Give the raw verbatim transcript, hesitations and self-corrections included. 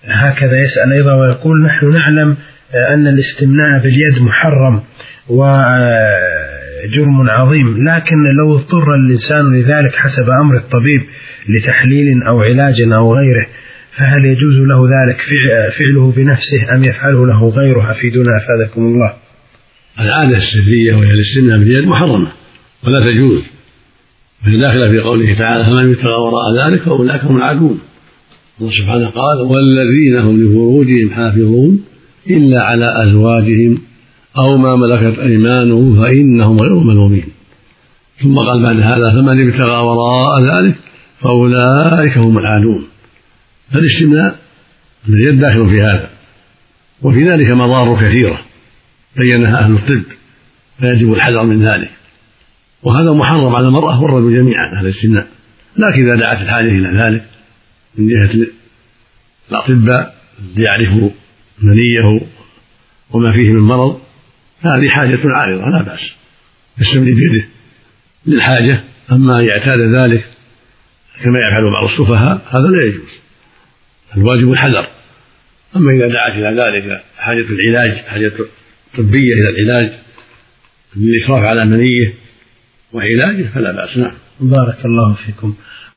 هكذا يسأل أيضا ويقول: نحن نعلم أن الاستمناء باليد محرم وجرم عظيم، لكن لو اضطر الإنسان لذلك حسب أمر الطبيب لتحليل أو علاج أو غيره، فهل يجوز له ذلك فعله بنفسه أم يفعله له غيره؟ أفيدونا أفادكم الله. العادة السرية وهي الاستمناء باليد محرمة ولا تجوز، وهي داخلة في قوله تعالى: فمن يبتغى وراء ذلك فأولئك هم العادون. الله سبحانه قال: والذين هم لفروجهم حافظون إلا على أزواجهم أو ما ملكت أيمانهم فإنهم غير ملومين. ثم قال بعد هذا: فمن ابتغى وراء ذلك فأولئك هم العادون. فالاستمناء باليد داخل في هذا، وفي ذلك مضار كثيرة بينها أهل الطب، فيجب الحذر من ذلك، وهذا محرم على المرأة والرجل جميعا هذا الاستمناء، لكن إذا دعت الحاجة إلى ذلك من جهة الأطباء ليعرفوا منيه وما فيه من مرض، هذه حاجة عارضة لا بأس يستمني بيده للحاجة. أما يعتاد ذلك كما يفعل بعض السفهاء هذا لا يجوز، الواجب الحذر. أما إذا دعت إلى ذلك حاجة العلاج، حاجة طبية إلى العلاج بالإشراف على منيه وعلاجه فلا بأس. نعم. بارك الله فيكم.